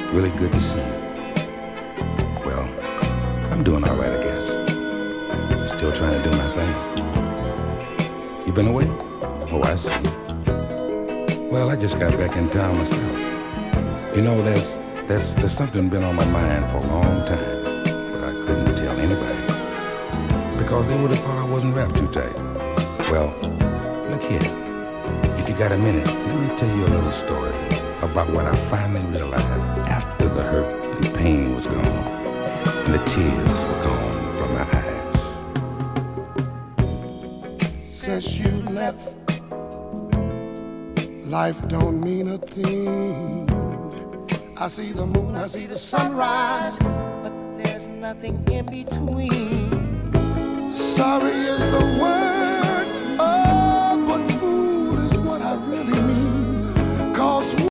Really good to see you. Well, I'm doing all right, I guess. Still trying to do my thing. You been away? Oh, I see. Well, I just got back in town myself. You know, there's something been on my mind for a long time, but I couldn't tell anybody because they would have thought I wasn't wrapped too tight. Well, look here. If you got a minute, let me tell you a little story about what I finally realized after the hurt and pain was gone and the tears were gone from my eyes. Since you left, life don't mean a thing. I see the moon, I see the sunrise, but there's nothing in between. Sorry is the word